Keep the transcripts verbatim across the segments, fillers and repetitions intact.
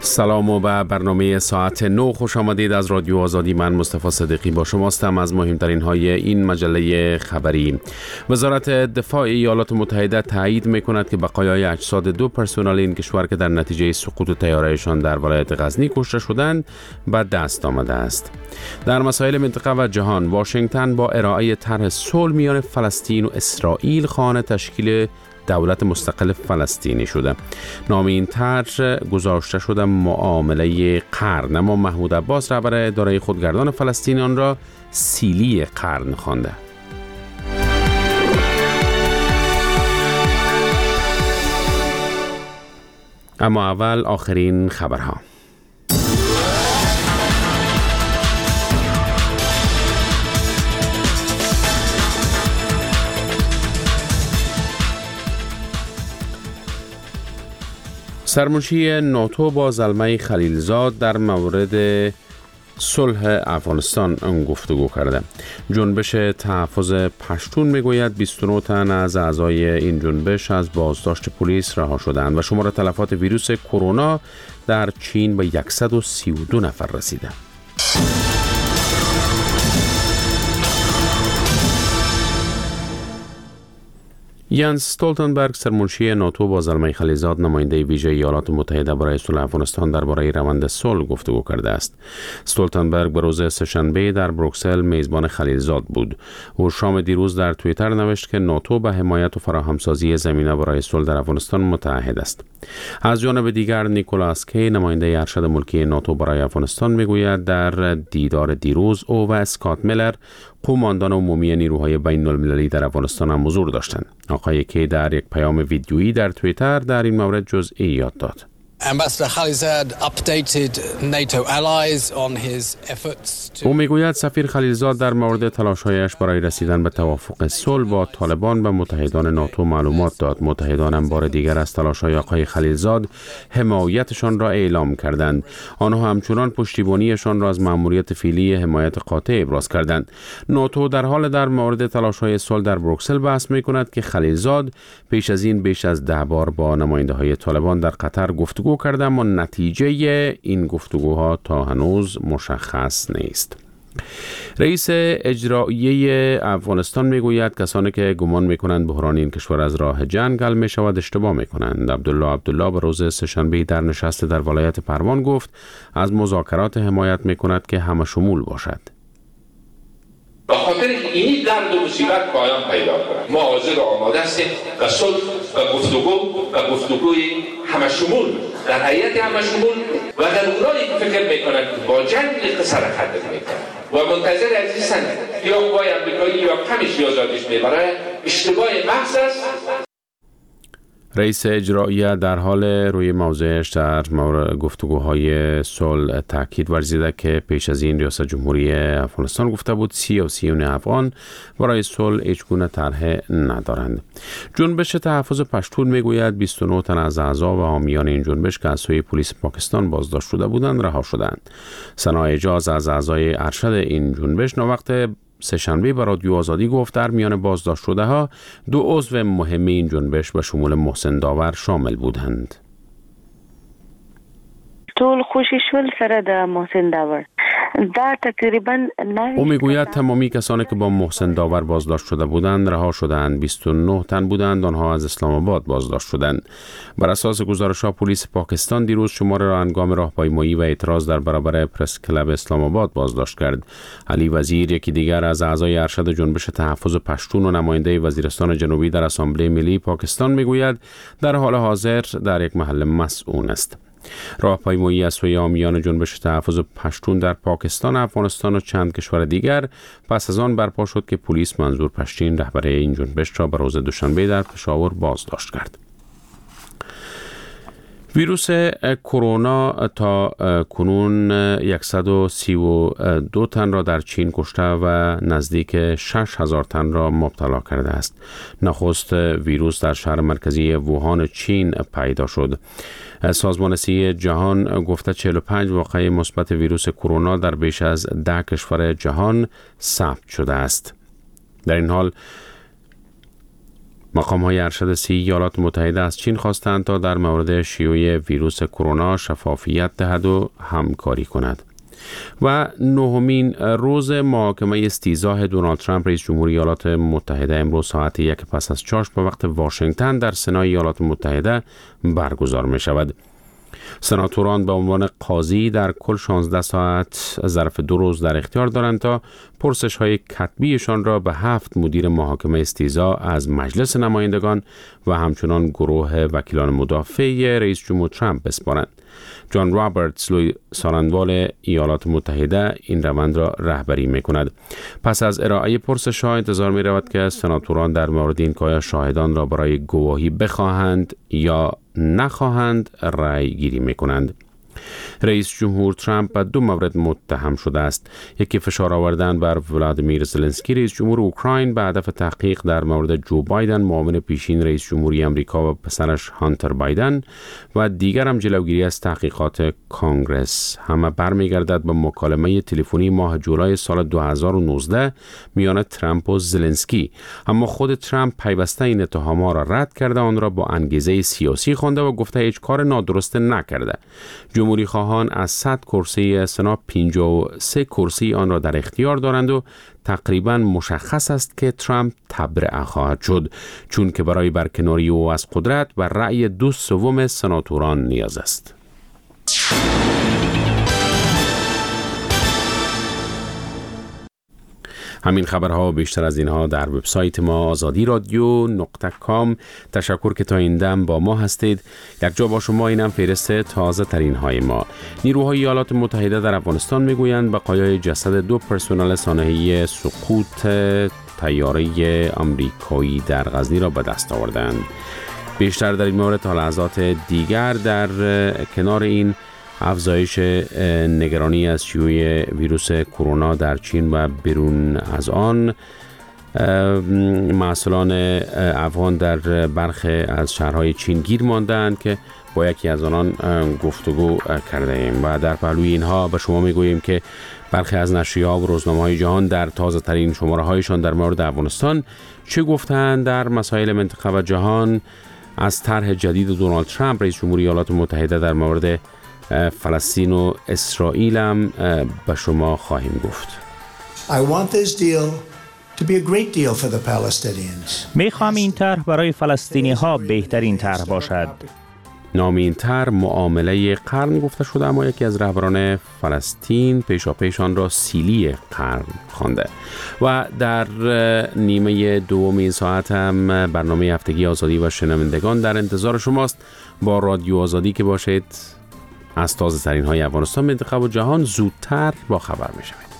سلام و به برنامه ساعت نو خوش آمدید. از رادیو آزادی من مصطفی صدیقی با شماستم. از مهمترین های این مجله خبری: وزارت دفاع ایالات متحده تایید میکند که بقایای اجساد دو پرسنل این کشور که در نتیجه سقوط طیارهشان در ولایت غزنی کشته شدند به دست آمده است. در مسائل منطقه و جهان، واشنگتن با ارائه طرح صلح میان فلسطین و اسرائیل خواهان تشکیل دولت مستقل فلسطینی شده. نام این طرح گذاشته شده معامله قرن، اما محمود عباس رهبر اداره خودگردان فلسطین آن را سیلی قرن خوانده. اما اول آخرین خبرها. سرمنشی ناتو با زلمه خلیلزاد در مورد صلح افغانستان گفتگو کرده. جنبش تحفظ پشتون میگوید بیست و نه تن از اعضای این جنبش از بازداشت پلیس رها شدند و شمار تلفات ویروس کرونا در چین به صد و سی و دو نفر رسیده. یانس استولتنبرگ سرمنشی ناتو با زلمه خلیلزاد نماینده ویژه ایالات متحده برای صلح افغانستان درباره روند صلح گفتگو کرده است. استولتنبرگ به روز سه‌شنبه در بروکسل میزبان خلیلزاد بود. او شام دیروز در توییتر نوشت که ناتو به حمایت و فراهمسازی زمینه برای صلح در افغانستان متعهد است. از جانب دیگر نیکولاس کی نماینده ارشد ملکی ناتو برای افغانستان میگوید در دیدار دیروز او و اسکات میلر قماندان عمومی نیروهای بین المللی در افغانستان هم حضور داشتند. آقای کی در یک پیام ویدیویی در توییتر در این مورد جزئیات داد. او میگوید سفیر خلیلزاد در مورد تلاش‌هایش برای رسیدن به توافق صلح با طالبان به متحدان ناتو معلومات داد. متحدان هم بار دیگر از تلاش‌های آقای خلیلزاد حمایتشان را اعلام کردند. آنها همچنان پشتیبانیشان را از مأموریت فعلی حمایت قاطع ابراز کردند. ناتو در حال در مورد تلاش‌های صلح در بروکسل بحث می‌کند که خلیلزاد پیش از این بیش از ده بار با نماینده‌های طالبان در قطر گفتگو کرده، اما نتیجه این گفتگوها تا هنوز مشخص نیست. رئیس اجرایی افغانستان میگوید کسانی که گمان میکنند بحران این کشور از راه جنگ حل میشود اشتباه میکنند. عبدالله عبدالله به روز سه‌شنبه در نشست در ولایت پروان گفت از مذاکرات حمایت میکند که همه شمول باشد. به خاطر که این درد و مصیبت پایان پیدا کند ما حاضر و آماده هستیم و صلح و گفتگو و گفتگوی همه شمول در حیات همه شمول و در اونایی که فکر میکنند که با جنگ قصر خدمت میکنند و منتظر عزیزند یا قوای امریکایی یا کمش آزادش میبره، اشتباه محض است. رئیس اجرایی در حال روی موضعش در مورد گفتگوهای صلح تاکید ورزیده که پیش از این ریاست جمهوری افغانستان گفته بود سیاسیون افغان برای صلح هیچ گونه طرح ندارند. جنبش تحفظ پشتون میگوید بیست و نه تن از اعضا و حامیان این جنبش که از سوی پلیس پاکستان بازداشت شده بودند رها شدند. ثنا اجاز از اعضای ارشد این جنبش نوقت سه‌شنبه به رادیو آزادی گفت در میان بازداشت شده ها دو عضو مهم این جنبش به شمول محسن داور شامل بودند. ټول خوشی شول سره د محسن داور دا تقریبا او میگوید تمامی کسانی که با محسن داور بازداشت شده بودند رها شدند. بیست و نه تن بودند، آنها از اسلام آباد بازداشت شدند. بر اساس گزارش‌ها پلیس پاکستان دیروز شمار را هنگام راهپیمایی و اعتراض در برابر پرس کلب اسلام آباد بازداشت کرد. علی وزیر یکی دیگر از اعضای ارشد جنبش تحفظ پشتون و نماینده وزیرستان جنوبی در اسامبله ملی پاکستان میگوید در حال حاضر در یک محل مسئول است. راهپیمایی از سوی حامیان جنبش تحفظ پشتون در پاکستان، افغانستان و چند کشور دیگر پس از آن برپا شد که پلیس منظور پشتین رهبر این جنبش را به روز دوشنبه در پشاور بازداشت کرد. ویروس کرونا تا کنون صد و سی و دو تن را در چین کشته و نزدیک شش هزار تن را مبتلا کرده است. نخست ویروس در شهر مرکزی ووهان چین پیدا شد. سازمان صحی جهان گفته چهل و پنج واقعه مثبت ویروس کرونا در بیش از ده کشور جهان ثبت شده است. در این حال مقام‌های ارشد سی ایالات متحده از چین خواستند تا در مورد شیوع ویروس کرونا شفافیت دهد و همکاری کند. و نهمین روز محاکمه استیضاح دونالد ترامپ رئیس جمهوری ایالات متحده امروز ساعت یک پس از چاشت به وقت واشنگتن در سنای ایالات متحده برگزار می شود. سناتوران به عنوان قاضی در کل شانزده ساعت ظرف دو روز در اختیار دارند تا پرسش های کتبیشان را به هفت مدیر محاکمه استیضاح از مجلس نمایندگان و همچنان گروه وکیلان مدافع رئیس جمهور ترامپ بسپارند. جان رابرتس لوی سالنوال ایالات متحده این روند را رهبری می کند. پس از ارائه پرسش ها انتظار می رود که سناتوران در مورد این که شاهدان را برای گواهی بخواهند یا نخواهند رأی گیری می کنند. رئیس جمهور ترامپ به دو مورد متهم شده است. یکی فشار آوردن بر ولادیمیر زلنسکی رئیس جمهور اوکراین به هدف تحقیق در مورد جو بایدن معاون پیشین رئیس جمهوری آمریکا و پسرش هانتر بایدن و دیگر هم جلوگیری از تحقیقات کانگرس. همه برمیگردد به مکالمه تلفنی ماه جولای سال دو هزار و نوزده میان ترامپ و زلنسکی، اما خود ترامپ پیوسته این اتهامات را رد کرده، آن را با انگیزه سیاسی خوانده و گفته هیچ کار نادرست نکرده. جمهوری خواهان از صد کرسی سنا پنجاه و سه کرسی آن را در اختیار دارند و تقریبا مشخص است که ترامپ تبرئه خواهد شد، چون که برای برکناری او از قدرت و رأی دو سوم سناتوران نیاز است. همین خبرها بیشتر از اینها در وبسایت ما آزادی رادیو نقطه کام. تشکر که تا این دم با ما هستید. یک جا با شما اینم فهرست تازه ترین های ما. نیروهای ایالات متحده در افغانستان میگویند بقایای جسد دو پرسنل سانحه‌ای سقوط طیاره آمریکایی در غزنی را به دست آوردند. بیشتر در این مورد تا لحظات دیگر. در کنار این افزایش نگرانی از شیوع ویروس کرونا در چین و بیرون از آن، مسئولان افغان در برخی از شهرهای چین گیر ماندند که با یکی از آنان گفتگو کرده ایم و در پهلوی اینها به شما میگوییم که برخی از نشریه‌ها و روزنامه‌های جهان در تازه ترین شماره هایشان در مورد افغانستان چه گفتند در مسائل منطقه و جهان. از طرح جدید دونالد ترامپ رئیس جمهوری ایالات متحده در مورد فلسطین و اسرائیل هم به شما خواهیم گفت. I want this deal to be a great deal for the Palestinians. میخوام این طرح برای فلسطینی ها بهترین طرح باشد. نام این طرح معامله قرن گفته شده، اما یکی از رهبران فلسطین پیشاپیش آن را سیلی قرن خوانده. و در نیمه دوم این ساعت هم برنامه هفتگی آزادی و شنوندگان در انتظار شماست. با رادیو آزادی که باشید از تازه ترین های افغانستان، منطقه و جهان زودتر با خبر می شوید.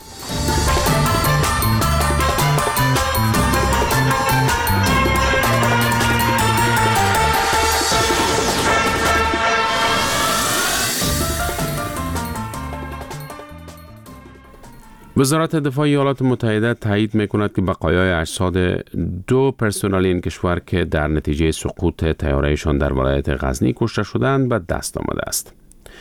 وزارت دفاع ایالات متحده تایید میکند که بقایای اجساد دو پرسنل این کشور که در نتیجه سقوط طیارهشان در ولایت غزنی کشته شدند به دست آمده است.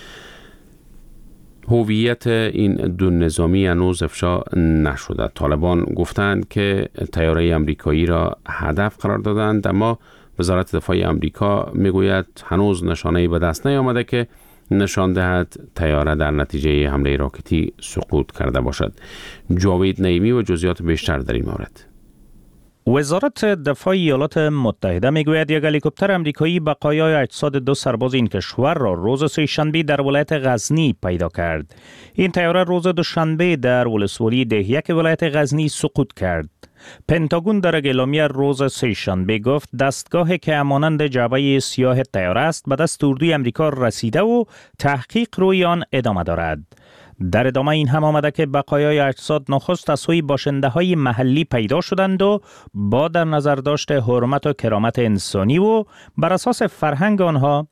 هویت این دو نظامی هنوز افشا نشده. طالبان گفتند که طیاره آمریکایی را هدف قرار دادند، اما وزارت دفاع آمریکا میگوید هنوز نشانه‌ای به دست نیامده که نشان دهد طیاره در نتیجه حمله راکتی سقوط کرده باشد. جاوید نعیمی و جزئیات بیشتر در این مورد. وزارت دفاع ایالات متحده میگوید یک هلیکوپتر آمریکایی بقایای اجساد دو سرباز این کشور را روز سه‌شنبه در ولایت غزنی پیدا کرد. این طیاره روز دوشنبه در ولسوالی ده یک ولایت غزنی سقوط کرد. پنتاگون در اعلامیه روز سه‌شنبه گفت دستگاهی که همانند جعبه سیاه طیاره است به دست اردوی آمریکا رسیده و تحقیق روی آن ادامه دارد. در ادامه این هم آمده که بقایای اجساد نخست از سوی باشنده های محلی پیدا شدند و با در نظر داشت حرمت و کرامت انسانی و بر اساس فرهنگ آنها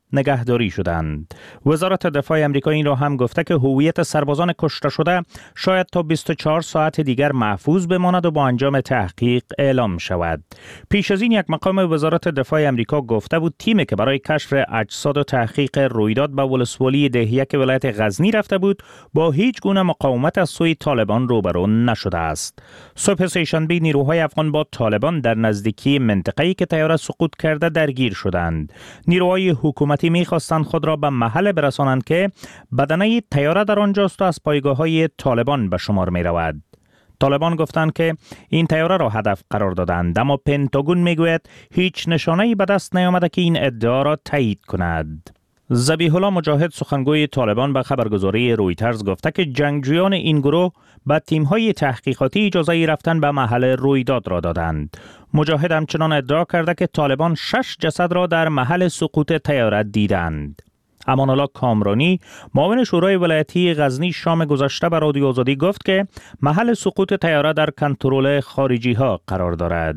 نگهداری شدند. وزارت دفاع آمریکا این را هم گفته که هویت سربازان کشته شده شاید تا بیست و چهار ساعت دیگر محفوظ بماند و با انجام تحقیق اعلام شود. پیش از این یک مقام وزارت دفاع آمریکا گفته بود تیمی که برای کشف اجساد و تحقیق رویداد به ولسوالی دهیک ولایت غزنی رفته بود با هیچ گونه مقاومت از سوی طالبان روبرو نشده است. صبح سه‌شنبه نیروهای افغان با طالبان در نزدیکی منطقه‌ای که طیاره سقوط کرده درگیر شدند. نیروهای حکومتی می‌خواستند خود را به محل برسانند که بدنه طیاره در آنجاست و از پایگاه‌های طالبان به شمار می‌رود. طالبان گفتند که این طیاره را هدف قرار دادند، اما پنتاگون میگوید هیچ نشانه‌ای به دست نیامده که این ادعا را تایید کند. ذبیح الله مجاهد سخنگوی طالبان به خبرگزاری رویترز گفته که جنگجویان این گروه به تیم‌های تحقیقاتی اجازه رفتن به محل رویداد را دادند. مجاهد همچنان ادعا کرده که طالبان شش جسد را در محل سقوط طیاره دیدند. امان الله کامرانی معاون شورای ولایتی غزنی شام گذشته به رادیو آزادی گفت که محل سقوط طیاره در کنترل خارجی ها قرار دارد.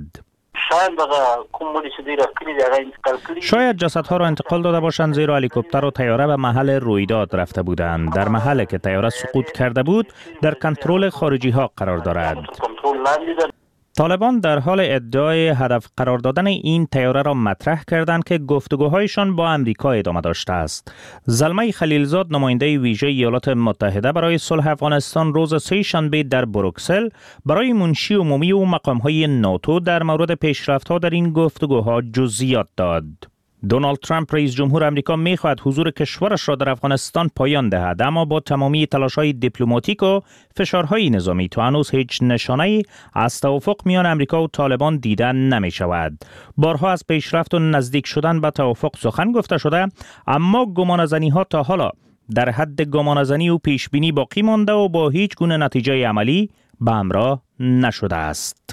شاید جسدها را انتقال داده باشند زیرا هلیکوپتر و طیاره به محل رویداد رفته بودند. در محلی که طیاره سقوط کرده بود در کنترل خارجی ها قرار دارد. طالبان در حال ادعای هدف قرار دادن این طیاره را مطرح کردند که گفتگوهایشان با امریکا ادامه داشته است. زلمه خلیلزاد نماینده ویژه ایالات متحده برای صلح افغانستان روز سه شنبه در بروکسل برای منشی عمومی و مقام‌های ناتو در مورد پیشرفت‌ها در این گفتگوها جزئیات داد. دونالد ترامپ رئیس جمهور آمریکا می‌خواهد حضور کشورش را در افغانستان پایان دهد، اما با تمامی تلاش‌های دیپلماتیک و فشارهای نظامی تا هنوز هیچ نشانه‌ای از توافق میان آمریکا و طالبان دیده نمی‌شود. بارها از پیشرفت و نزدیک شدن به توافق سخن گفته شده، اما گمانه‌زنی‌ها تا حالا در حد گمانه‌زنی و پیشبینی باقی مانده و با هیچ گونه نتیجه عملی به همراه نشده است.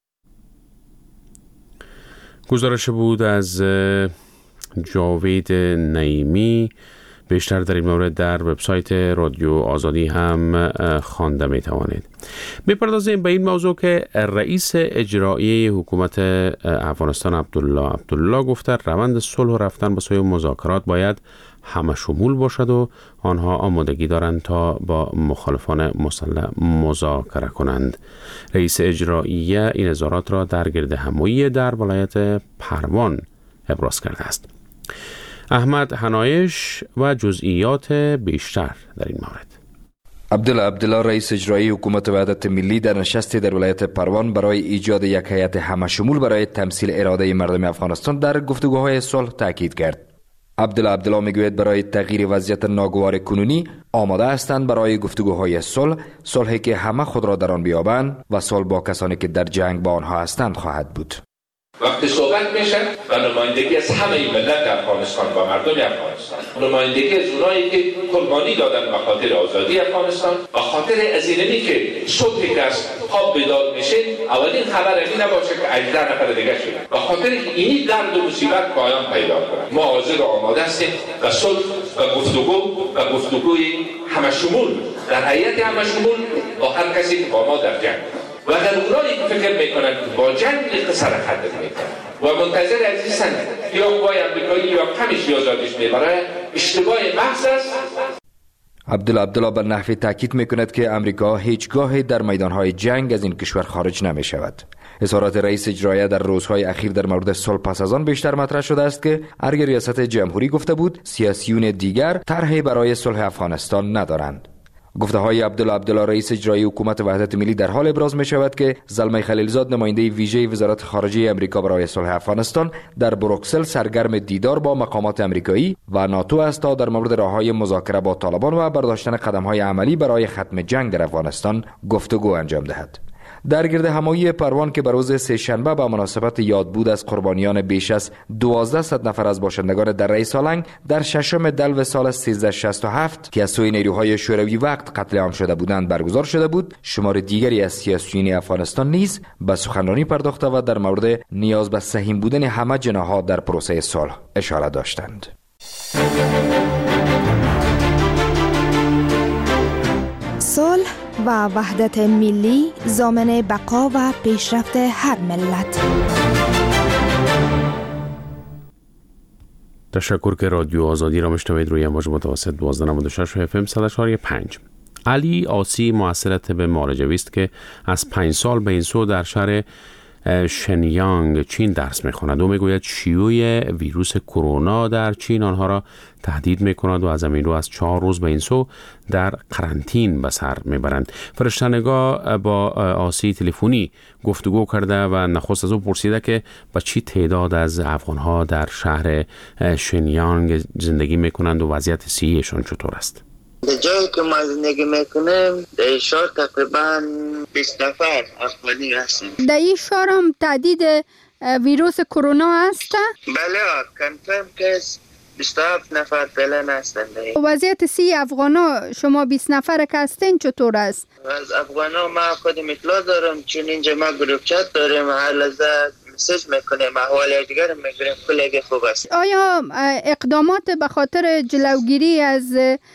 گزارش بود از جاوید نعیمی. بیشتر در این مورد در وبسایت رادیو آزادی هم خوانده می توانید. بپردازیم به این موضوع که رئیس اجرایی حکومت افغانستان عبدالله عبدالله گفته روند صلح و رفتن به سوی مذاکرات باید همه شمول باشد و آنها آمادگی دارند تا با مخالفان مسلح مذاکره کنند. رئیس اجرایی این نظارات را در گرد همایی در ولایت پروان ابراز کرده است. احمد حنایش و جزئیات بیشتر در این مورد. عبدالله عبدالله رئیس اجرایی حکومت وحدت ملی در نشستی در ولایت پروان برای ایجاد یک هیئت همه شمول برای تمثیل اراده مردم افغانستان در گفتگوهای صلح تاکید کرد. عبدالله عبدالله میگوید برای تغییر وضعیت ناگوار کنونی آماده هستند برای گفتگوهای صلح، صلحی که همه خود را در آن بیابند و صلح با کسانی که در جنگ با آنها هستند خواهد بود. وقتی صحبت میشه و نمایندگی از همه ملت افغانستان و مردم افغانستان، نمایندگی از اونایی که قربانی دادن به خاطر آزادی افغانستان، به خاطر از اینمی که صبحی که از خواب بیدار میشه اولین خبر این نباشه که هجده نفر دیگه شده، به خاطر که اینی درد و مصیبت پایان پیدا کنه. ما حاضر و آماده هستیم و صلح و گفتگو و گفتگوی همه شمول در هیئت همه شمول با هر کسی که با ما در جنگ و در اونایی که فکر میکنن با جنگ اقتصاد خطر میکنن و منتظر عزیزن یا قوای امریکایی یا کمیش آزادیش میبره، اشتباه محض است. عبدالله عبدالله به نحوی تاکید میکند که امریکا هیچگاه در میدانهای جنگ از این کشور خارج نمی شود. اظهارات رئیس اجرایی در روزهای اخیر در مورد صلح پس از آن بیشتر مطرح شده است که اگر ریاست جمهوری گفته بود سیاسیون دیگر طرحی برای صلح افغانستان ندارند. گفته های عبدالله عبدالله رئیس اجرایی حکومت وحدت ملی در حال ابراز می شود که زلمه خلیلزاد نماینده ویژه وزارت خارجه امریکا برای صلح افغانستان در بروکسل سرگرم دیدار با مقامات امریکایی و ناتو است تا در مورد راههای مذاکره با طالبان و برداشتن قدم‌های عملی برای ختم جنگ در افغانستان گفتگو انجام دهد. در گرد همایی پروان که به روز سه شنبه به مناسبت یادبود از قربانیان بیش از دوازده نفر از باشندگان دره سالنگ در ششم دلو سال سیزده شصت و هفت که از سوی نیروهای شوروی وقت قتل عام شده بودند برگزار شده بود، شمار دیگری از سیاسیون افغانستان نیز به سخنرانی پرداخته و در مورد نیاز به سهیم بودن همه جناح‌ها در پروسه صلح اشاره داشتند. صلح و وحدت ملی ضامن بقا و پیشرفت هر ملت. تشکر که رادیو آزادی را مشنوید روی امواج متوسط دوازده و نود و شش اف ام صد و چهار و پنج. علی آسی معسل طب معالجوی است که از پنج سال به این سو در شهر شنیانگ چین درس می‌خواند. او میگوید شیوع ویروس کرونا در چین آنها را تهدید می‌کند و از همین رو از چهار روز به این سو در قرنطین به سر می‌برند. فرشته‌نگاه با آسی تلفنی گفتگو کرده و نخست از او پرسیده که با چی تعداد از افغان‌ها در شهر شنیانگ زندگی می‌کنند و وضعیت صحیحشان چطور است. در جایی که ما زندگی میکنیم در شهر تقریبا بیست نفر افغانی هستیم. در این شهر هم تعدید ویروس کرونا هست؟ بله، کنفرم که بیست و هفت نفر فعلا هستند. وضعیت سی افغانا شما بیست نفر که هستین چطور است؟ از افغانا ما خودم اطلاع دارم، چون اینجا ما گروپ چت داریم، هر لحظه مسیج میکنیم، احوال دیگر میگیریم، کلگی خوب است. آیا اقدامات به خاطر جلوگیری از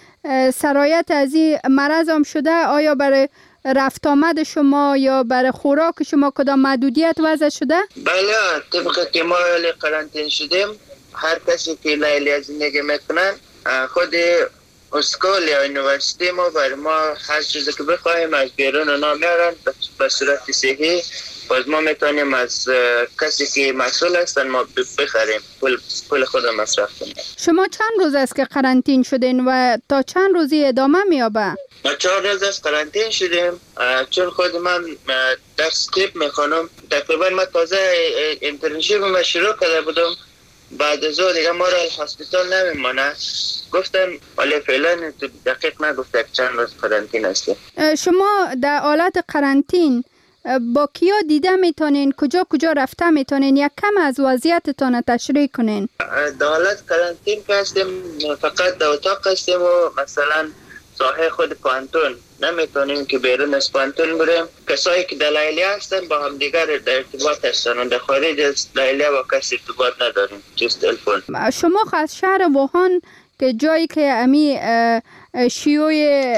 سرایت از این مرض هم شده؟ آیا برای رفت آمد شما یا برای خوراک شما کدام محدودیت وضع شده؟ بله، طبق که ما قرنطین شدیم، هر کسی که لیلی زندگی میکنن خود اسکول یا یونیورسیتی ما برای ما هر چیزی که بخواهیم از بیرون اونا میارن به صورت صحیح، باز ما میتونیم از کسی که مسئول هستن ما بخریم، پول پول خود مصرف کنیم. شما چند روز است که قرنطین شدین و تا چند روزی ادامه میابه؟ ما چهار روز از قرنطین شدیم، چون خود من درس طب میخوانم. تقریبا ما تازه اینترنشیپ ما شروع کرده بودم، بعد از اون دیگه ما را هسپتال نمیمونه، گفتن ولی فعلا دقیق نگفته چند روز قرنطین هستی. شما در حالت قرنطین با کیا دیده میتونین؟ کجا کجا رفته میتونین؟ یک کم از وضعیتتان تشریح کنین. در حالت قرنطین که هستیم فقط در اتاق هستیم و مثلا ساحه خود پانتون نمیتونیم که بیرون از پانتون بریم. کسایی که در لیلی هستن با هم دیگر در ارتباط هستن و در خارج از لیلی با کسی ارتباط نداریم جز تلفن. شما از شهر ووهان که جایی که امی شیوع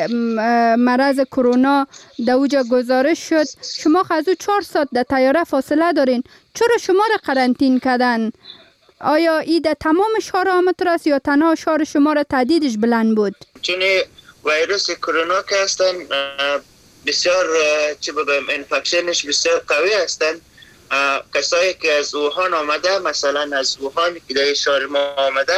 مرض کرونا در اوجا گزارش شد، شما از او چهار ساعت در طیاره فاصله دارین، چرا شما را قرنطین کردن؟ آیا این در تمام شهر آمد است یا تنها شهر شما را تهدیدش بلند بود؟ چون ویروس کرونا که هستن بسیار چی بگم انفکشنش بسیار قوی هستن. کسایی که از ووهان آمده، مثلا از ووهان که در شهر ما آمده،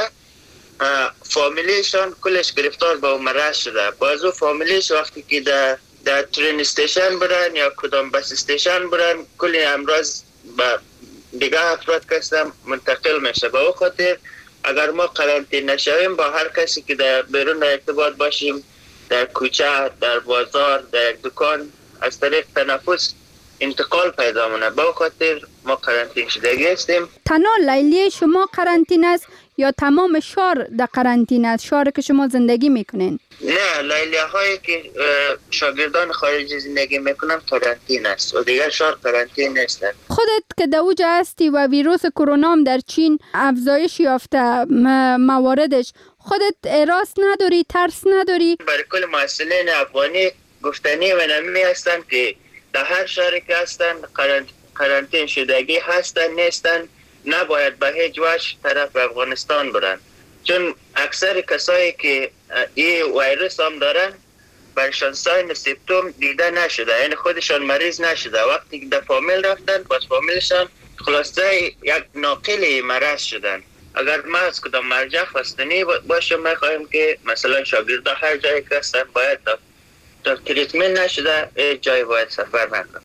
فامیلیشان کلش گرفتار به مرض شده. باز او فامیلیش وقتی که در در ترین استیشن برن یا کدام بس استیشن برن، کلی امراض به دیگه افراد کسیم منتقل میشه. به او خاطر اگر ما قرنطین نشویم با هر کسی که در بیرون ارتباط باشیم، در کوچه، در بازار، در دکان، از طریق تنفس انتقال پیدا مونه. به او خاطر ما قرنطین شدگی هستیم. تنها لیلی شما قرنطین است یا تمام شهر در قرنطین است، شهر که شما زندگی میکنین؟ نه، لیلی هایی که شاگردان خارجی زندگی میکنن قرنطین است و دیگر شهر قرنطین نیستن. خودت که در اوج هستی و ویروس کرونا هم در چین افزایش یافته مواردش، خودت احساس نداری، ترس نداری؟ برای کل مسئولین افغانی گفتنی و نمی هستن که در هر شهری که هستن قرنطین شدگی هستن نیستن، نباید به هیچ وجه طرف افغانستان برن، چون اکثر کسایی که این ویروس هم دارن برشان ساین سیمتوم دیده نشده، یعنی خودشان مریض نشده. وقتی که در فامیل رفتن باز فامیلشان خلاصه یک ناقل مرض شدن. اگر ما از کدام مرجع خواستنی باشیم میخواهیم که مثلا شاگردا هر جایی که هستن باید تا تریتمنت نشده جای باید سفر نکنن.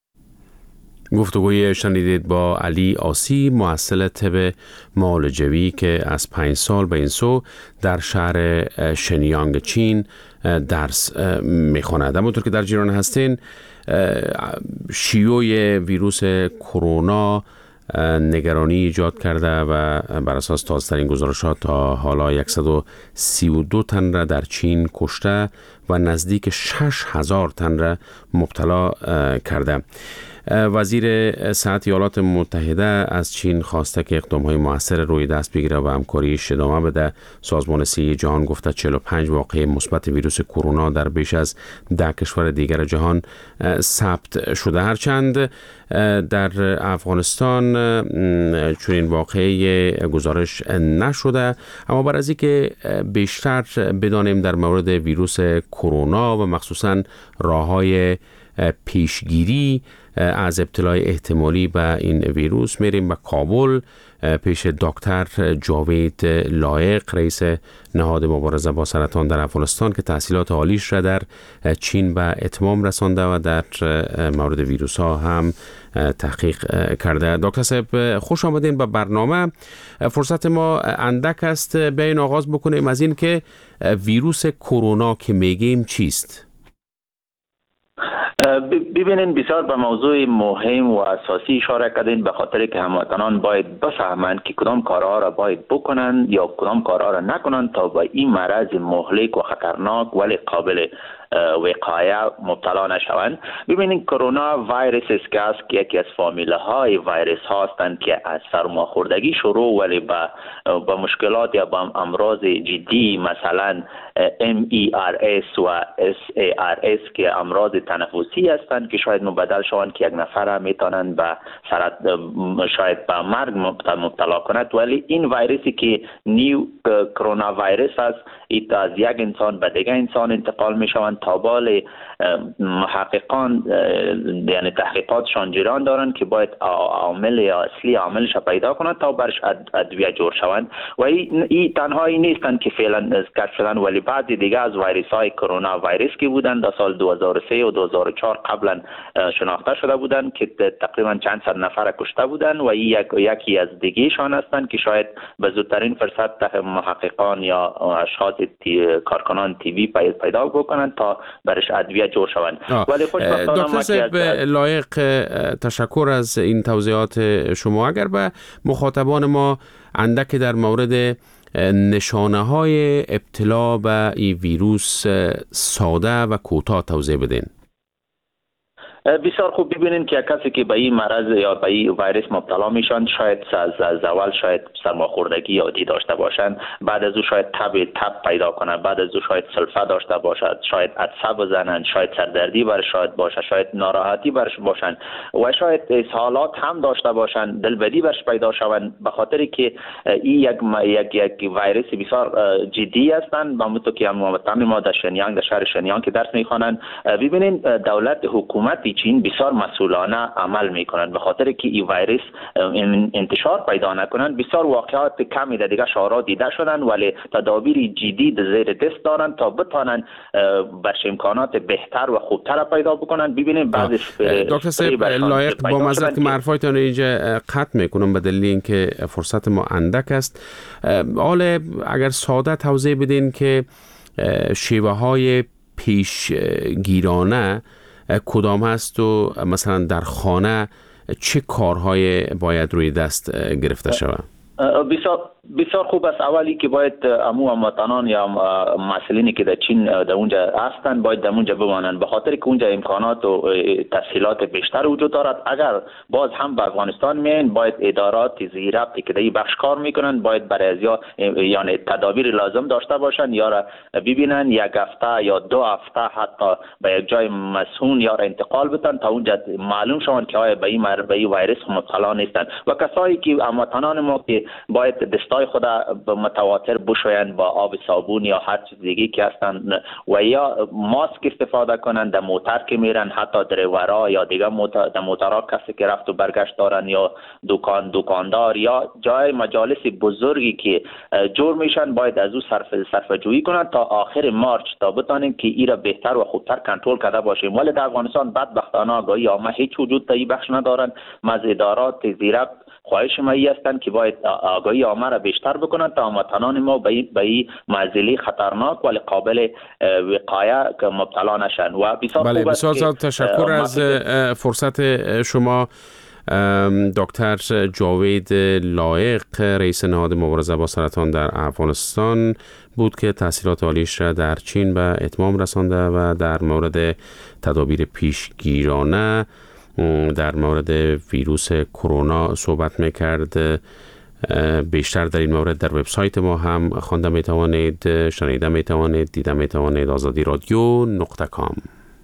گفتگوی شنیدید با علی آسی معسل طب معالجوی که از پنج سال به این سو در شهر شنیانگ چین درس میخواند. همونطور که در جریان هستین، شیوع ویروس کرونا نگرانی ایجاد کرده و بر اساس تازه‌ترین گزارشات تا حالا صد و سی و دو تن را در چین کشته و نزدیک شش هزار تن را مبتلا کرده. وزیر صحت ایالات متحده از چین خواسته که اقدام‌های مؤثر روی دست بگیره و همکاریش ادامه بده. سازمان صحت جهان گفته چهل و پنج واقعه مثبت ویروس کرونا در بیش از ده کشور دیگر جهان ثبت شده. هرچند در افغانستان چنین واقعه گزارش نشده، اما بر از اینکه بیشتر بدانیم در مورد ویروس کرونا و مخصوصاً راه‌های پیشگیری از ابتلای احتمالی به این ویروس، میریم به کابل پیش دکتر جاوید لایق، رئیس نهاد مبارزه با سرطان در افغانستان که تحصیلات عالیش را در چین به اتمام رسانده و در مورد ویروس ها هم تحقیق کرده. دکتر صاحب خوش آمدین به برنامه. فرصت ما اندک است، بیاین آغاز بکنیم از این که ویروس کرونا که میگیم چیست؟ ببینین بسیار به موضوع مهم و اساسی اشاره کردین، به خاطر که هموطنان باید بفهمند که کدام کارها را باید بکنن یا کدام کارها را نکنن تا به این مرض مهلک و خطرناک ولی قابل وقایع مبتلا نشوند. ببینید کرونا ویروس است که است که یکی از فامیله های ویروس هستند که از سرماخوردگی شروع ولی با با مشکلات یا با امراض جدی مثلا ام ای آر اس و اس ای آر اس که امراض تنفسی هستند که شاید مبدل شوند که یک نفر میتونن به سرط شاید به مرگ مبتلا کند. ولی این ویروسی که نیو کرونا ویروس است، این از یک انسان به دیگر انسان انتقال می شوند. تا بال محققان یعنی تحقیقاتشان جریان دارند که باید عامل یا اصلی عاملش پیدا کنند تا برش ادویه جور شوند. و این ای تنهایی نیستند که فعلا کشف شدن، ولی بعضی دیگه از ویروس های کرونا ویروس که بودند در سال دو هزار و سه و دو هزار و چهار قبلا شناخته شده بودند که تقریبا چند صد نفر کشته بودند و این یک یکی از دیگهشان هستند که شاید به زودترین فرصت محققان یا اشخاص کارکنان تیوی پیدا بکنند تا برش ادویه جور شوند. ولی خوشبختانه دکتر صاحب لایق، تشکر از این توضیحات شما. اگر به مخاطبان ما اندک در مورد نشانه های ابتلا به این ویروس ساده و کوتاه توضیح بدین. بسیار خوب. ببینید که کسی که به این مرض یا به این ویروس مبتلا میشن شاید از اول شاید سرماخوردگی عادی داشته باشند، بعد از او شاید تب تب پیدا کنند، بعد از او شاید سلفه داشته باشد، شاید عطسه بزنند، شاید سردردی برش شاید باشه، شاید ناراحتی برش باشند و شاید اسهالات هم داشته باشند، دلبدی برش پیدا شوند، به خاطر که این یک یک یک ویروس بسیار جدی هستند. با متو که هموطنان ما در شنیانگ در شهر شنیانگ که درس میخوانند، ببینید دولت حکومت چین بسیار مسئولانه عمل میکنند به خاطر که این ویروس انتشار پیدا نکنند. بسیار واقعات کمی در دیگه شهرها دیده شدن ولی تدابیر جدی در زیر دست دارند تا بتوانند برش امکانات بهتر و خوبتر پیدا بکنند. ببینید بعضی دکتر صاحب لایق، با معذرت که حرفایتان اینجا قطع میکنم به دلیل اینکه فرصت ما اندک است. حالا اگر ساده توضیح بدین که شیوه های پیشگیرانه کدام هست و مثلا در خانه چه کارهای باید روی دست گرفته شود؟ بسیار بسیار خوب است. اولی که باید امو هموطنان یا مسئولینی که در چین در اونجا هستند باید در اونجا بمانند، به خاطر که اونجا امکانات و تسهیلات بیشتر وجود دارد. اگر باز هم به افغانستان میاین باید ادارات زیربطی که در این بخش کار میکنند باید برای ازیا یعنی تدابیر لازم داشته باشند یا را ببینن یک هفته یا دو هفته حتی به یک جای مسئول یا را انتقال بدن تا اونجا معلوم شوند که آیا به این ویروس مبتلا نیستند. و کسایی که هموطنان ما که باید دستای خود به متواتر بشویند با آب صابون یا هر چیز دیگه که هستند و یا ماسک استفاده کنند. در موتر که میرن حتی دریورا یا دیگه موتر در موترها کسی که رفت و برگشت دارن یا دکان دکاندار یا جای مجالس بزرگی که جور میشن باید از او صرف صرفه جویی کنند تا آخر مارچ تا بتانیم که این را بهتر و خوبتر کنترل کرده باشیم. ولی در افغانستان بدبختانه آگاهی عامه هیچ وجود در این بخش ندارند. از ادارات زیرک خواهش ما ای هستند که باید آگاهی عامه را بیشتر بکنند تا هموطنان ما به این معضله خطرناک ولی قابل وقایع که مبتلا نشن. و بسیار بله بسیار تشکر از فرصت شما دکتر جاوید لایق، رئیس نهاد مبارزه با سرطان در افغانستان بود که تحصیلات عالیش را در چین به اتمام رسانده و در مورد تدابیر پیشگیرانه در مورد ویروس کرونا صحبت میکرد. بیشتر در این مورد در وبسایت ما هم خوانده میتوانید، شنیده میتوانید، دیده میتوانید. آزادی رادیو نقطه کام.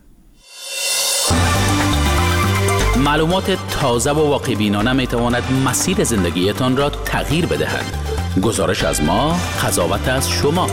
معلومات تازه و واقع بینانه میتواند مسیر زندگیتان را تغییر بدهد. گزارش از ما، قضاوت از شما.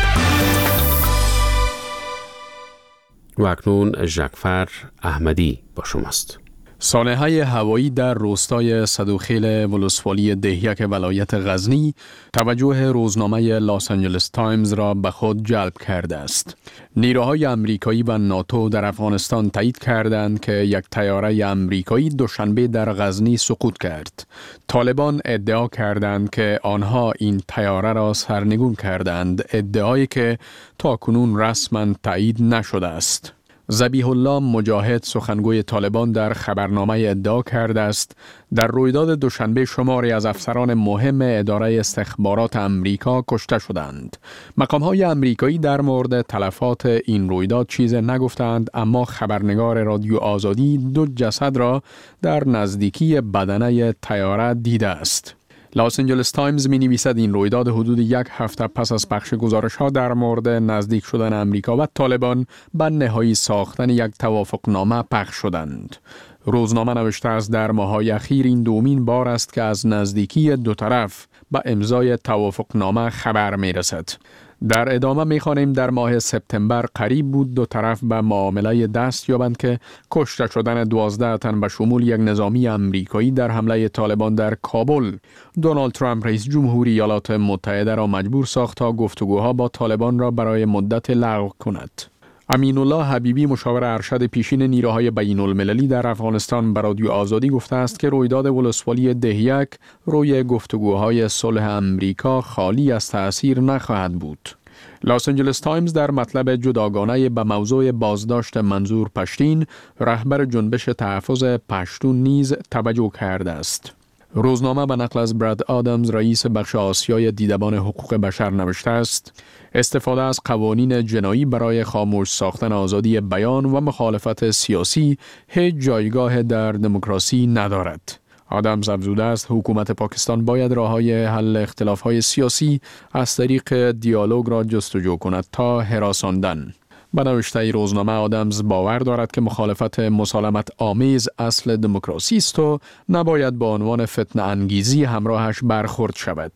و اکنون ژکفر احمدی با شماست. سانحه هوایی در روستای صدوخیل ولسوالی دهیک ولایت غزنی توجه روزنامه لاس آنجلس تایمز را به خود جلب کرده است. نیروهای آمریکایی و ناتو در افغانستان تایید کردند که یک طیاره آمریکایی دوشنبه در غزنی سقوط کرد. طالبان ادعا کردند که آنها این طیاره را سرنگون کردند، ادعایی که تاکنون رسما تایید نشده است. ذبیح الله مجاهد سخنگوی طالبان در خبرنامه ادعا کرده است در رویداد دوشنبه شماری از افسران مهم اداره استخبارات امریکا کشته شدند. مقام‌های امریکایی در مورد تلفات این رویداد چیز نگفتند، اما خبرنگار رادیو آزادی دو جسد را در نزدیکی بدنه طیاره دیده است. لاس آنجلس تایمز می نویسد این رویداد حدود یک هفته پس از پخش گزارش ها در مورد نزدیک شدن امریکا و طالبان به نهایی ساختن یک توافقنامه پخش شدند. روزنامه نوشته است در ماه‌های اخیر این دومین بار است که از نزدیکی دو طرف به امضای توافقنامه خبر می رسد. در ادامه می خوانیم در ماه سپتامبر قریب بود دو طرف به معامله دست یابند که کشته شدن دوازده تن به شمول یک نظامی امریکایی در حمله طالبان در کابل دونالد ترامپ رئیس جمهوری ایالات متحده را مجبور ساخت تا گفتگوها با طالبان را برای مدت لغو کند. امین الله حبیبی مشاور ارشد پیشین نیروهای بین المللی در افغانستان به رادیو آزادی گفته است که رویداد ولسوالی دهیک روی گفتگوهای صلح امریکا خالی از تأثیر نخواهد بود. لاس آنجلس تایمز در مطلب جداگانه به موضوع بازداشت منظور پشتین، رهبر جنبش تحفظ پشتون نیز توجه کرده است. روزنامه به نقل از براد آدامز رئیس بخش آسیای دیدبان حقوق بشر نوشته است استفاده از قوانین جنایی برای خاموش ساختن آزادی بیان و مخالفت سیاسی هیچ جایگاه در دموکراسی ندارد. آدامز افزوده است حکومت پاکستان باید راه‌های حل اختلاف‌های سیاسی از طریق دیالوگ را جستجو کند تا هراساندن. به نوشته روزنامه آدامز باور دارد که مخالفت مسالمت آمیز اصل دموکراسی است و نباید با عنوان فتنه انگیزی همراهش برخورد شود.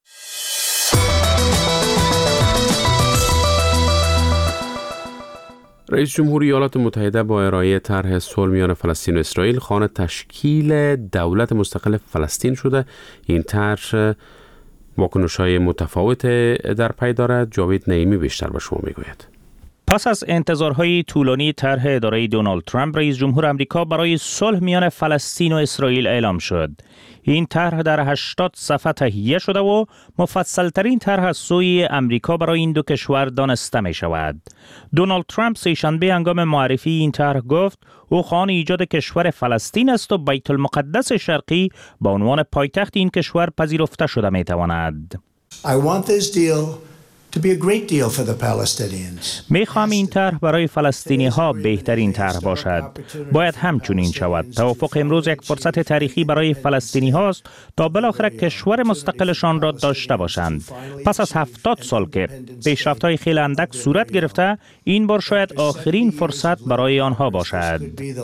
رئیس جمهوری ایالات متحده با ارائه طرح صلح میان فلسطین و اسرائیل خواهان تشکیل دولت مستقل فلسطین شده. این طرح واکنش‌های متفاوت در پی دارد. جاوید نعیمی بیشتر به شما میگوید. پس از انتظارهای طولانی طرح اداره دونالد ترامپ رئیس جمهور آمریکا برای صلح میان فلسطین و اسرائیل اعلام شد. این طرح در هشتاد صفحه تهیه شده و مفصل‌ترین طرح از سوی آمریکا برای این دو کشور دانسته می شود. دونالد ترامپ سه‌شنبه هنگام معرفی این طرح گفت او خواهان ایجاد کشور فلسطین است و بیت المقدس شرقی به عنوان پایتخت این کشور پذیرفته شده می تواند. I want this deal to be a great deal for the Palestinians. میخوام این طرح برای فلسطینی ها بهترین طرح باشد. باید همچنین شود. توافق امروز یک فرصت تاریخی برای فلسطینی هاست تا بالاخره کشور مستقلشان را داشته باشند. پس از هفتاد سال که پیشرفت‌های خیلی اندک صورت گرفته، این بار شاید آخرین فرصت برای آنها باشد.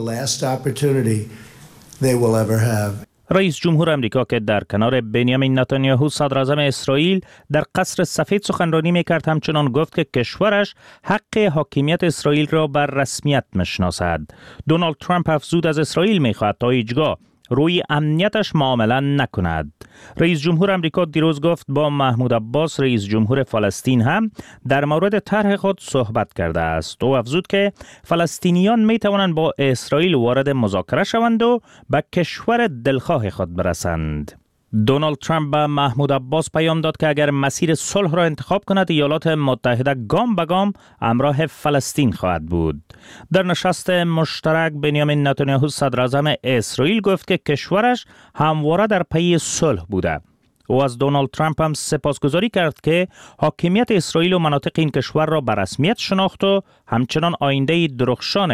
رئیس جمهور آمریکا که در کنار بنیامین نتانیاهو صدر اعظم اسرائیل در قصر سفید سخنرانی میکرد، همچنان گفت که کشورش حق حاکمیت اسرائیل را بر رسمیت میشناسد. دونالد ترامپ افزود از اسرائیل میخواهد تا هیچگاه روی امنیتش معامله نکند. رئیس جمهور آمریکا دیروز گفت با محمود عباس رئیس جمهور فلسطین هم در مورد طرح خود صحبت کرده است. او افزود که فلسطینیان می توانند با اسرائیل وارد مذاکره شوند و به کشور دلخواه خود برسند. دونالد ترامپ به محمود عباس پیام داد که اگر مسیر صلح را انتخاب کند، ایالات متحده گام به گام همراه فلسطین خواهد بود. در نشست مشترک بنیامین نتانیاهو صدر اعظم اسرائیل گفت که کشورش همواره در پی صلح بوده. او از دونالد ترامپ هم سپاسگزاری کرد که حاکمیت اسرائیل و مناطق این کشور را به رسمیت شناخت و همچنان آینده درخشان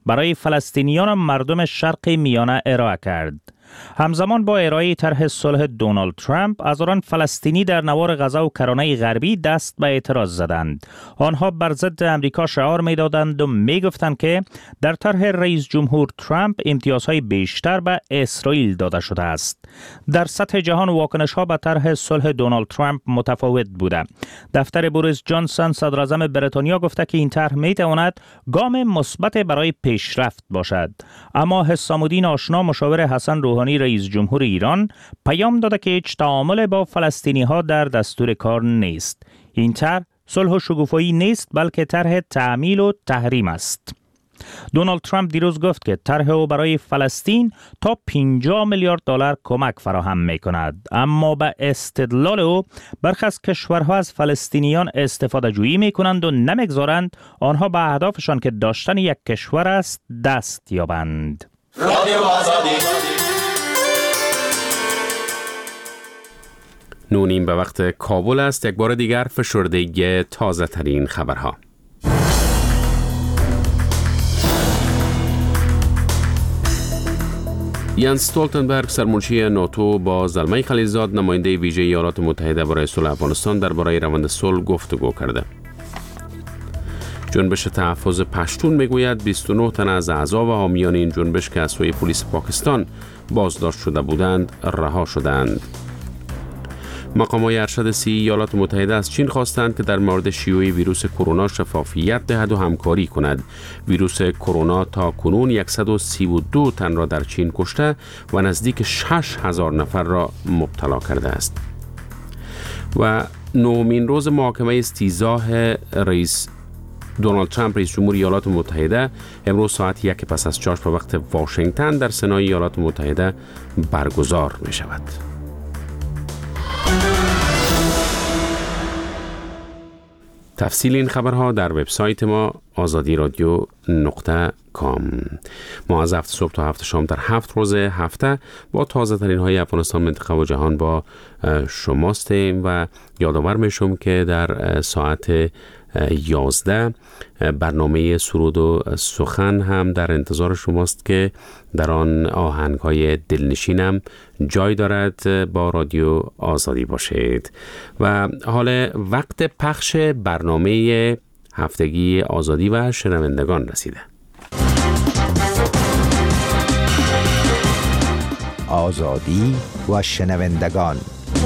برای فلسطینیان و مردم شرق میانه ارائه کرد. همزمان با ارائه طرح صلح دونالد ترامپ، حزاران فلسطینی در نوار غزه و کرانه غربی دست به اعتراض زدند. آنها بر ضد امریکا شعار می‌دادند و می‌گفتند که در طرح رئیس جمهور ترامپ امتیازهای بیشتر به اسرائیل داده شده است. در سطح جهان واکنش‌ها به طرح صلح دونالد ترامپ متفاوت بوده. دفتر بوریس جانسون صدراعظم بریتانیا گفته که این طرح می‌تواند گام مثبت برای پیشرفت باشد. اما حسام الدین آشنا، مشاور حسن روحانی رئیس جمهور ایران، پیام داده که هیچ تعامل با فلسطینی ها در دستور کار نیست. این طرح صلح و شکوفایی نیست، بلکه طرح تعمیل و تحریم است. دونالد ترامپ دیروز گفت که طرح او برای فلسطین تا پنجاه میلیارد دلار کمک فراهم می کند، اما به استدلال او برخی از کشورها از فلسطینیان استفاده جویی می کنند و نمیگذارند آنها به اهدافشان که داشتن یک کشور است دست یابند. رادیو آزادی. نونیم به وقت کابل است. یک بار دیگر فشردگی تازه ترین خبرها. یانس استولتنبرگ، سرمنشی ناتو، با زلمه خلیلزاد، نماینده ویژه ایالات متحده برای صلح افغانستان، درباره روند صلح گفتگو کرده. جنبش تحفظ پشتون میگوید بیست و نه تن از اعضا و حامیان این جنبش که از سوی پلیس پاکستان بازداشت شده بودند رها شدند. مقامات ارشد سی ایالات متحده از چین خواستند که در مورد شیوع ویروس کرونا شفافیت دهد و همکاری کند. ویروس کرونا تا کنون صد و سی و دو تن را در چین کشته و نزدیک شش هزار نفر را مبتلا کرده است. و نهمین روز محاکمه استیضاح رئیس دونالد ترامپ، رئیس جمهور ایالات متحده، امروز ساعت یک پس از چهار به وقت واشنگتن در سنای ایالات متحده برگزار می شود. تفصیل این خبرها در وبسایت ما آزادی رادیو نقطه کام. ما از هفت صبح تا هفت شام در هفت روز هفته با تازه ترین های افغانستان، منطقه و جهان با شماستیم و یادآور میشم که در ساعت یازده برنامه سرود و سخن هم در انتظار شماست که در آن آهنگ‌های دلنشینم جای دارد. با رادیو آزادی باشید. و حال وقت پخش برنامه هفتگی آزادی و شنوندگان رسیده. آزادی و شنوندگان.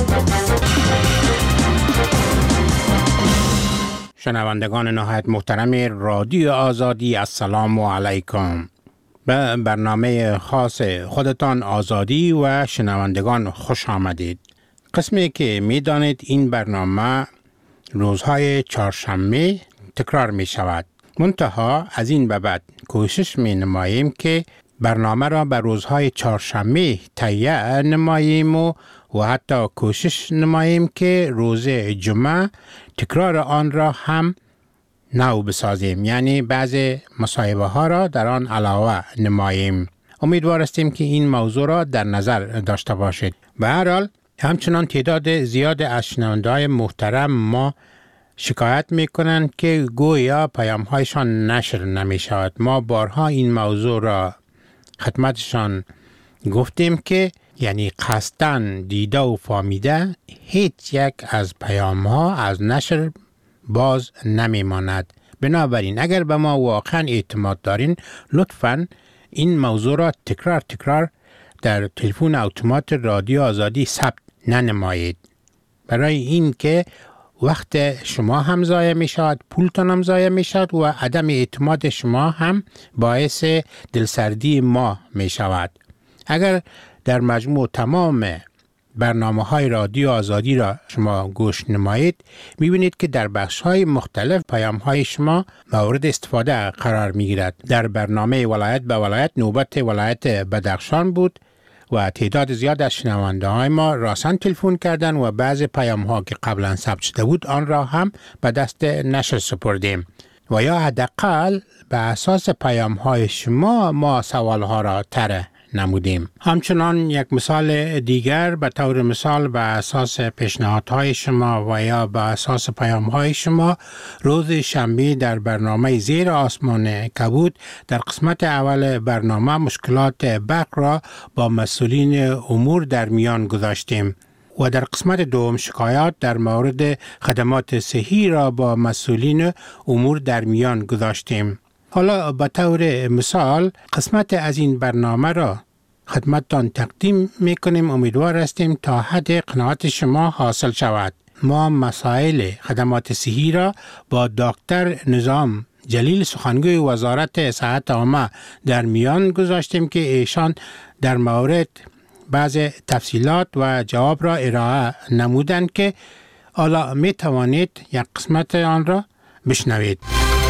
شنوندگان نهایت محترم رادیو آزادی، السلام علیکم. به برنامه خاص خودتان آزادی و شنوندگان خوش آمدید. قسمی که می دانید این برنامه روزهای چهارشنبه تکرار می شود. منتها از این به بعد کوشش می نماییم که برنامه را به روزهای چهارشنبه تهیه نماییم و و حتی کوشش نماییم که روز جمعه تکرار آن را هم نو بسازیم، یعنی بعض مصاحبه ها را در آن علاوه نماییم. امیدوار هستیم که این موضوع را در نظر داشته باشید. به هر حال همچنان تعداد زیاد از شنونده‌های محترم ما شکایت میکنند که گویا پیام هایشان نشر نمی شود. ما بارها این موضوع را خدمتشان گفتیم که یعنی قصداً دیده و فهمیده هیچ یک از پیام ها از نشر باز نمی ماند. بنابراین اگر به ما واقعا اعتماد دارین، لطفاً این موضوع را تکرار تکرار در تلفن اتومات رادیو آزادی ثبت ننمایید، برای این که وقت شما هم ضایع می شود، پولتان هم ضایع می شود و عدم اعتماد شما هم باعث دلسردی ما می شود. اگر در مجموع تمام برنامه های رادیو آزادی را شما گوش نمایید، می بینید که در بخش های مختلف پیام های شما مورد استفاده قرار می گیرد. در برنامه ولایت به ولایت نوبت ولایت بدخشان بود و تعداد زیاد از شنونده های ما راسن تلفن کردن و بعض پیام ها که قبلا ثبت شده بود آن را هم به دست نشر سپردیم و یا حداقل به اساس پیام های شما ما سوال ها را طرح نمودیم. همچنان یک مثال دیگر به طور مثال به اساس پیشنهادهای شما و یا به اساس پیامهای شما روز شنبه در برنامه زیر آسمان کبود در قسمت اول برنامه مشکلات برق را با مسئولین امور در میان گذاشتیم و در قسمت دوم شکایات در مورد خدمات صحی را با مسئولین امور در میان گذاشتیم. حالا به طور مثال قسمت از این برنامه را خدمتتان تقدیم میکنیم. امیدوار هستیم تا حد قناعت شما حاصل شود. ما مسائل خدمات صحی را با دکتر نظام جلیل سخنگوی وزارت صحت عامه در میان گذاشتیم که ایشان در مورد بعض تفصیلات و جواب را ارائه نمودند که حالا می توانید یک قسمت آن را بشنوید.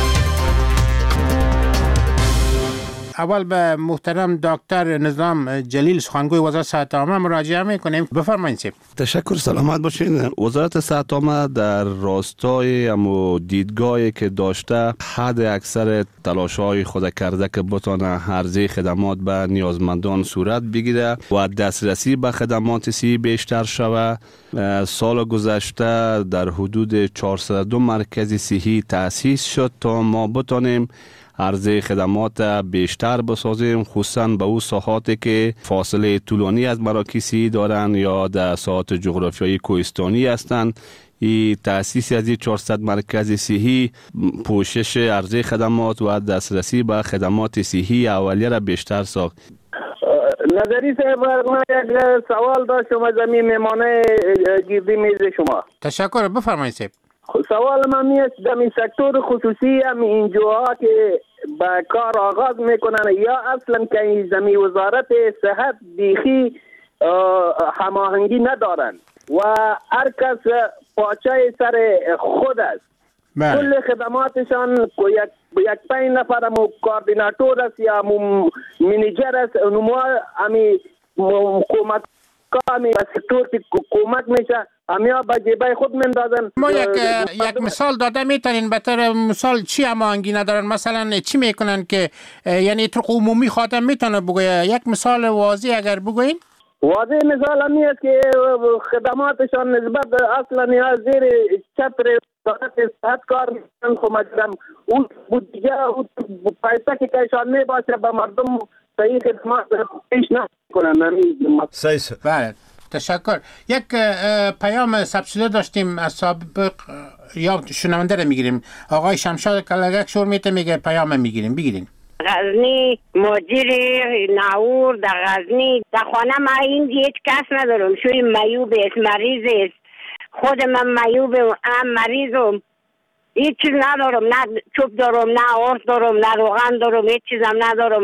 اول به محترم دکتر نظام جلیل سخنگوی وزارت صحت عامه مراجعه میکنیم. بفرمایید. تشکر، سلامت باشین. وزارت صحت عامه در راستای امو دیدگاهی که داشته حد اکثر تلاش‌های خود کرده که بتونه عرضه خدمات به نیازمندان صورت بگیره و دسترسی به خدمات صحی بیشتر شوه. سال گذشته در حدود چهارصد و دو مرکز صحی تأسیس شد تا ما بتونیم عرضه خدمات بیشتر بسازیم، خصوصا به او ساحاتی که فاصله طولانی از مراکز صحی دارند یا در ساحات جغرافیایی کوهستانی هستند. این تأسیس از این چهارصد مرکز صحی پوشش عرضه خدمات و دسترسی به خدمات صحی اولیه را بیشتر ساخت. نظری صاحب، من یک سوال داشتم از این میمانه گیردی میز شما. تشکر، بفرمایید صاحب. سوال من میست در این سکتور خصوصی هم اینجاها که به کار آغاز میکنن یا اصلا که این زمین وزارت صحت بیخی هماهنگی ندارن و هر کس پاچه سر خود است. بله. کل خدماتشان یک یک پنج نفر هم کوردیناتور است یا منیجر است، اونما همی حکومت کامی به سکتور که کمک میشه همیا به جیبای خود مندازن. ما یک یک مثال داده میتونین به طور مثال چی هماهنگی ندارن؟ مثلا چی میکنن که یعنی طرق عمومی خاطر میتونه بگویه؟ یک مثال واضح اگر بگوین. واضح مثال همی است که خدماتشان نسبت اصلا یا زیر چتر وزارت صحت کار میکنن، خب مثلا اون بودجه اون پیسه که کشان میباشه به مردم صحیح خدمات پیش نکنن. صحیح. بله، تشکر. یک پیام سبسیده داشتیم از سابق یا شنونده رو میگیریم. آقای شمشاد کلگک شور میته میگه پیام میگیریم. بگیرین. غزنی ماجر ناور در غزنی در خانه ما این هیچ کس ندارم. شوی میوب است، مریض است. خود من میوب هم مریضم. هیچ چیز ندارم، نه چوب دارم، نه آرد دارم، نه روغن دارم، هیچ چیزم ندارم.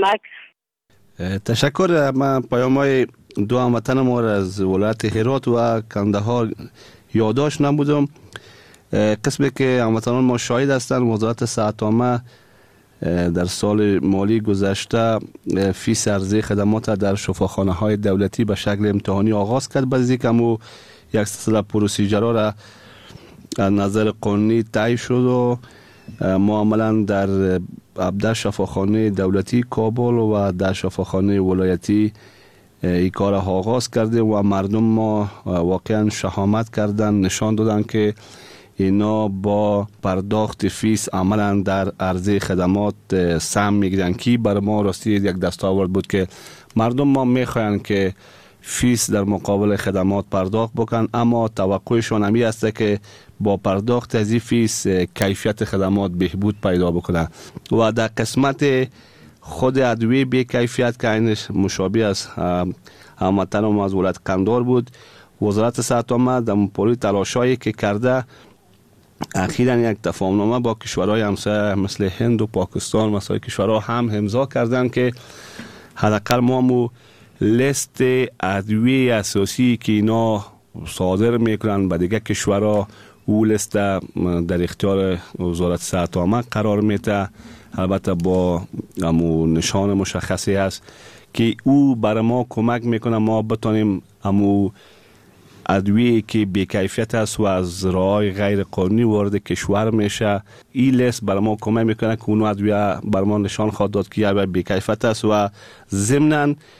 تشکر. من پیام های دو هموطن ما را از ولایت هرات و کندهار یادداشت نمودم. قسمی که هموطنان ما شاهد هستند، وزارت صحت عامه در سال مالی گذشته فیس عرضه خدمات در شفاخانه های دولتی به شکل امتحانی آغاز کرد. بعد از اینکه مو یک سلسله پروسیجرها را از نظر قانونی طی شد و ما عملا در هفده شفاخانه دولتی کابل و در شفاخانه ولایتی این کار آغاز کردیم و مردم ما واقعا شهامت کردن، نشان دادن که اینا با پرداخت فیس عملا در عرضه خدمات سهم میگیرن که برای ما راستی یک دستاورد بود که مردم ما میخواین که فیس در مقابل خدمات پرداخت بکن، اما توقعشون همی است که با پرداخت از این فیس کیفیت خدمات بهبود پیدا بکنه و در قسمت خود ادویه بی کیفیت که اینش مشابه است هموطن ما از ولایت قندهار بود. وزارت صحت عامه در پوری تلاشایی که کرده اخیراً یک تفاهمنامه با کشورهای همسایه مثل هند و پاکستان مثلا کشورها هم امضا کردن که حداقل ما مو لیست ادویه اساسی که اینا صادر میکنن به دیگه کشورها او لیست در اختیار وزارت صحت عامه قرار میده، البته با امو نشان مشخصی هست که او برای ما کمک میکنه ما بتونیم امو ادویه که بی‌کیفیت است و از راه‌های غیر قانونی وارد کشور میشه، این لیست برای ما کمک میکنه که اون ادویه برای ما نشان خواهد داد که یا بی‌کیفیت است و ضمناً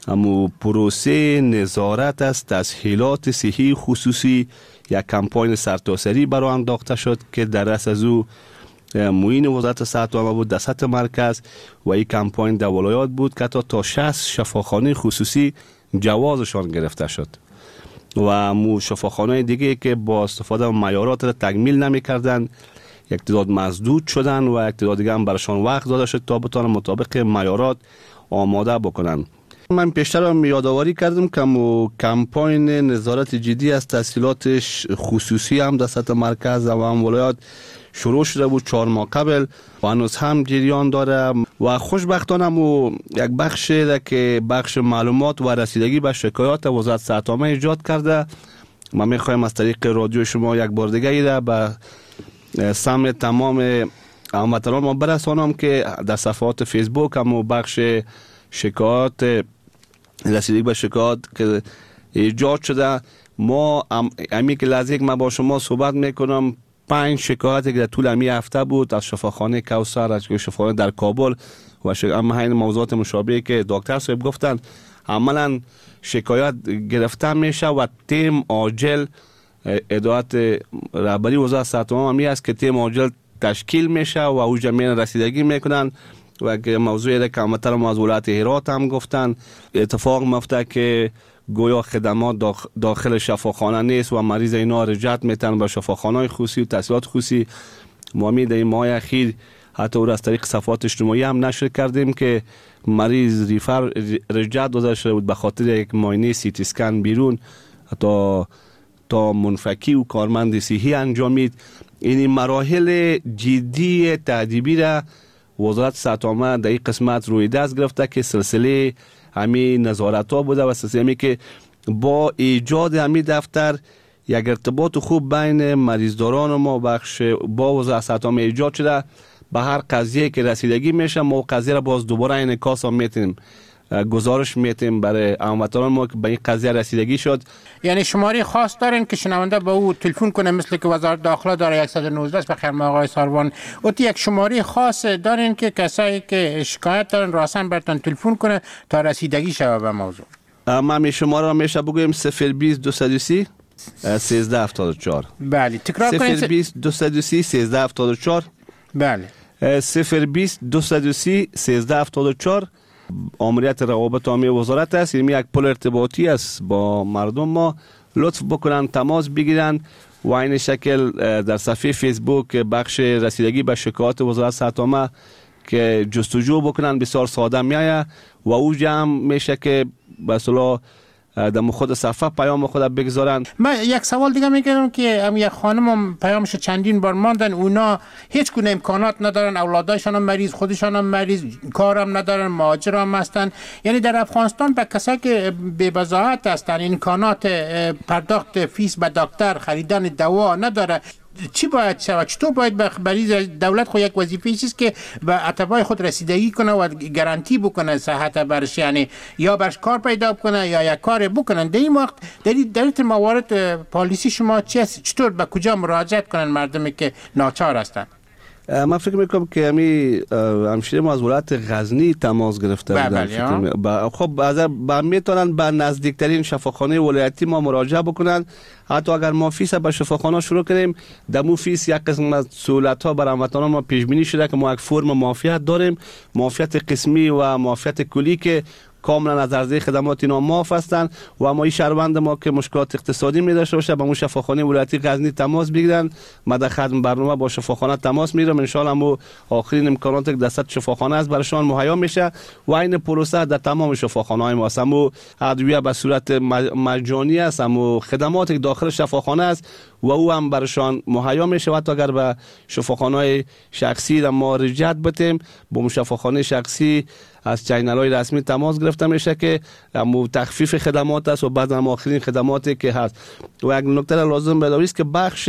امو پروسه نظارت از تسهیلات صحی خصوصی یک کمپاین سرتاسری برای انداخته شد که در رأس از او معین وزارت صحت عامه بود در سطح مرکز و این کمپاین در ولایات بود که تا شصت شفاخانه خصوصی جوازشان گرفته شد و مو شفاخانه دیگه که با استفاده معیارات را تکمیل نمی کردن یک تعداد مسدود شدن و یک تعداد دیگه هم برشان وقت داده شد تا بتوانن مطابق معیارات آماده بکنن. من پیشتر هم یادآوری کردم که مو کمپاین نظارت جدی از تسهیلات خصوصی هم در سطح مرکز و هم ولایات شروع شده بود چهار ماه قبل و هنوز هم جریان داره و خوشبختانه مو یک بخش که بخش معلومات و رسیدگی به شکایات وزارت صحت عامه ایجاد کرده. ما میخوایم از طریق رادیو شما یک بار دیگه ایره به سمع تمام هموطنان ما برسانم که در صفحات فیسبوک هم بخش شکایات رسیدگی به شکایات که ایجاد شده ما امی که لحظه ما با شما صحبت میکنم پنج شکایت که در طول امی هفته بود از شفاخانه کوثر، از شفاخانه در کابل و اما همین موضوعات مشابه که دکتر صاحب گفتن عملا شکایت گرفته میشه و تیم عاجل ادارت رهبری وزارت صحت عامه می است که تیم عاجل تشکیل میشه و او جمعیت رسیدگی میکنن و که موضوعی که همتر ما از ولایت هرات هم گفتن اتفاق میفته که گویا خدمات داخل شفاخانه نیست و مریض اینا رجعت میتن به شفاخانه خصوصی و تحصیلات خصوصی. ما می در این ماه اخیر حتی او را از طریق صفحات اجتماعی هم نشر کردیم که مریض ریفر رجعت داده شده بود به خاطر یک معاینه سی تی اسکن بیرون تا تا منفکی و کارمند صحی انجامید. این مراحل جدی تادیبی را وزارت صحت عامه در این قسمت روی دست گرفته که سلسله همین نظارت ها بوده و سلسله همی که با ایجاد همین دفتر یک ارتباط خوب بین مریضداران ما بخش با وزارت صحت عامه ایجاد شده. به هر قضیه که رسیدگی میشه ما قضیه را باز دوباره انعکاس هم میتیم گزارش میتیم برای هموطنان ما که به این قضیه رسیدگی شد. یعنی شماره خاص دارین که شنونده به او تلفن کنه مثل که وزارت داخله داره صد و نوزده است بخیر آقای ساروان اوتی یک شماره خاص دارین که کسایی که شکایت دارن راسن برتون تلفن کنه تا رسیدگی شود به موضوع؟ ما می شماره را میشه بگویم صفر بیست دویست و سی سیزده هفتاد و چهار. بله تکرار کنید. صفر بیست دویست و سی سیزده هفتاد و چهار. بله صفر بیست دویست و سی سیزده هفتاد و چهار. آمریت روابط عامه وزارت است. این یک پل ارتباطی است با مردم. ما لطف بکنن تماس بگیرن و این شکل در صفحه فیسبوک بخش رسیدگی به شکایات وزارت صحت عامه که جستجو بکنن بسیار ساده میایه و او جمع میشه که به اصطلاح در خود صفحه پیام خود بگذارن. من یک سوال دیگه میگم که هم یک خانم پیامش چندین بار ماندن اونا هیچ گونه امکانات ندارن اولادایشان هم مریض خودشان هم مریض کارم ندارن مهاجر هم هستن. یعنی در افغانستان به کسایی که بی بضاعت هستن امکانات پرداخت فیس به دکتر خریدن دوا نداره چی باید شود؟ چطور باید به مریض دولت خود یک وظیفه چیست که به اتباع خود رسیدگی کنه و گارانتی بکنه صحت برش یعنی یا برش کار پیدا کنه یا یک کار بکنن در این وقت در این موارد پالیسی شما چی است؟ چطور به کجا مراجعت کنن مردمی که ناچار هستند؟ من فکر میکنم که همی همشیره ما از ولایت غزنی تماس گرفته بودن. خب با میتونن به نزدیکترین شفاخانه ولایتی ما مراجعه بکنن. حتی اگر ما فیس به شفاخانه شروع کنیم دمو فیس یک قسم از سهولت ها برای هموطنان ما پیش بینی شده که ما یک فرم معافیت داریم، معافیت قسمی و معافیت کلی که کاملا از عرضه خدمات اینا معاف هستند و ما این شهروند ما که مشکلات اقتصادی می داشته باشه با اون شفاخانه ولایتی غزنی تماس بگیرن. ما در خدمت برنامه با شفاخانه تماس میگیرم ان شاء الله آخرین امکانات که در سطح شفاخانه است برایشان مهیا میشه و این پروسه در تمام شفاخانه های ما است. هم ادویه به صورت مجانی است، هم خدمات که داخل شفاخانه است و او هم برایشان مهیا میشه. و اگر به شفاخانه شخصی ما رجعت بتیم با شفاخانه شخصی از چینل های رسمی تماس گرفته میشه که تخفیف خدمات است و بعد هم آخرین خدماتی که هست. و یک نکته لازم بدانید است که بخش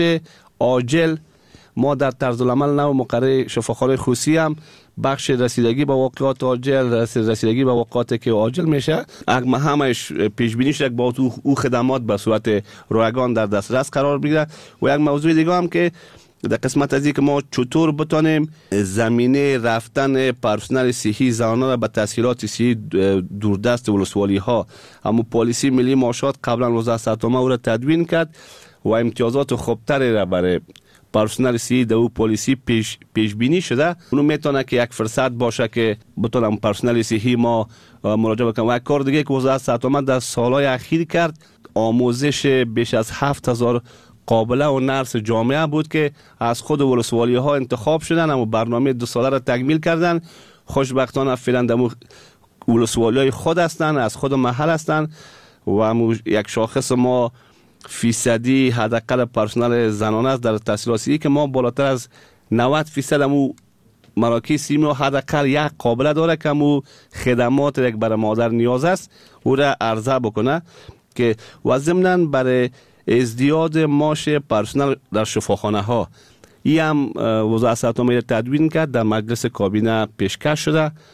عاجل ما در طرز العمل نو مقرر شفاخانه خصوصی هم بخش رسیدگی به واقعات عاجل رسیدگی به واقعاتی که عاجل میشه اگه همش پیش بینی شده با او خدمات به صورت رایگان در دسترس قرار بگیره. و یک موضوع دیگه هم که در قسمت از که ما چطور بتانیم زمینه رفتن پرسنل صحی زنانه را به تسهیلات صحی دوردست ولسوالی ها، اما پالیسی ملی معاشات قبلا وزارت صحت عامه او را تدوین کرد و امتیازات خوبتری را برای پرسنل صحی در او پالیسی پیش, پیش بینی شده. اونو میتونه که یک فرصت باشه که بتونم پرسنل صحی ما مراجعه بکنم. و یک کار دیگه که وزارت صحت عامه در سالهای اخیر کرد، آموزش بیش از هفت هزار قابله و نرس جامعه بود که از خود ولسوالی ها انتخاب شدن، اما برنامه دو ساله را تکمیل کردن. خوشبختانه فعلا دمو ولسوالی های خود هستن، از خود محل هستن و همو یک شاخص ما فیصدی حداقل پرسنل زنانه است در تحصیلاتی که ما بالاتر از نود فیصد همو مراکز سیمی حداقل یک قابله داره که همو خدمات یک برای مادر نیاز است او را عرضه بکنه که و ضمناً برای ازدیاد معاش پرسنل در شفاخانه ها این هم وزارت صحت عامه تدوین کرد، در مجلس کابینه پیشکش شده